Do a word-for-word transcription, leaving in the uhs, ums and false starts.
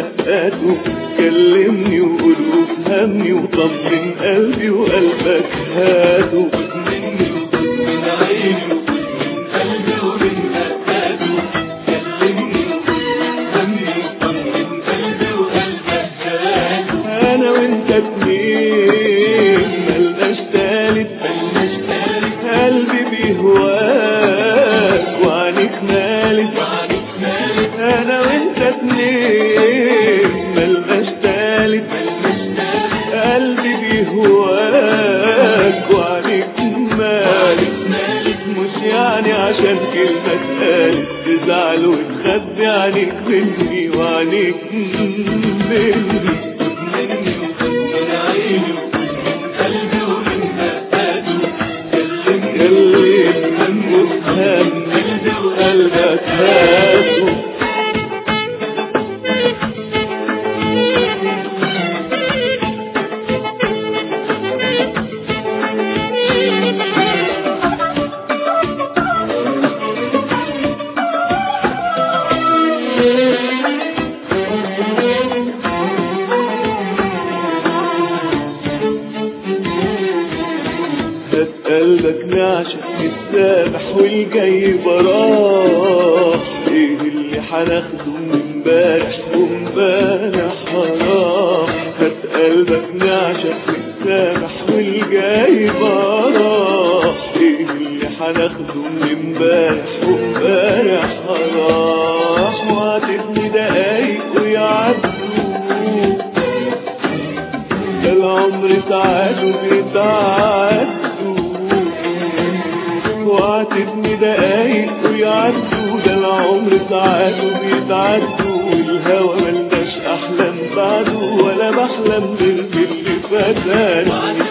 دقاته، كلمني وقول وافهمني وطمن قلبي وقلبك هاته. مني وخد من عيني وخد من قلبي ومن دقاته، كلمني وقول وافهمني وطمن قلبي وقلبك هاته. انا وانت اتنين ملناش تالت، ملناش تالت، قلبي بيهواك وعنيك مالت، وعنيك مالت. انا وانت اتنين ملناش تالت، ملناش تالت، قلبي بيهواك وعنيك مالت. مالت. مش يعني عشان كلمة اتقالت تزعل وتخبي عنيك مني وعنيك مني. مني وخد من عيني وخد من قلبي ومن دقاته، كلمني كلمني وافهمني قلبك هاته. هات قلبك نعشق السامح والجاي براه، ايه اللي هناخده من امبارح وامبارح حرام. هات قلبك نعشق السامح والجاي براه، ايه اللي هناخده من امبارح وامبارح حرام. وعدتني دقايق ويعدوا، ده العمر ساعاته بيتعدوا. وعدتني دقايق ويعدوا، ده العمر ساعاته بيتعدوا. والهوى ملناش احلام بعده، ولا بحلم غير باللي فاتني.